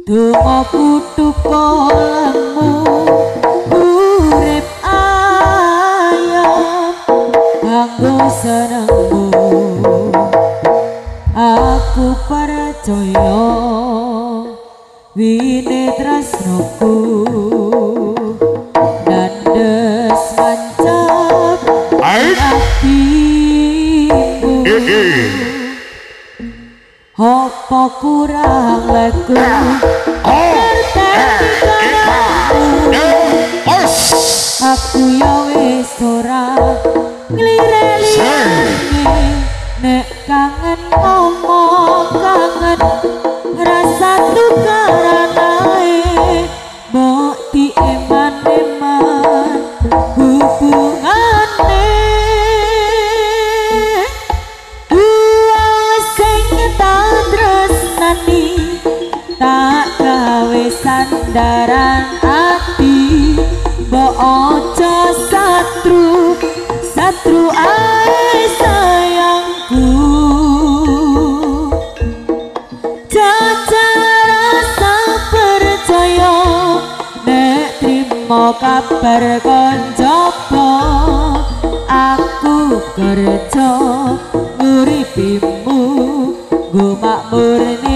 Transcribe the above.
Donga putu kolemu urip ayam kanggo senengmu aku percaya wine tresnoku nandes mancap hatimu apa kurang laku ngerteni kanamu aku ya wis ora nglirek-lireki nek kangen ngomong kangen rasa tukaranae mbok dieman-eman hubungane wong sing tak tresnani tak gawe sandaran ati mbok aja satru ae sayangku jajar rasa percaya nek trimo kabar koncoku aku kerja nguripimu nggo makmurni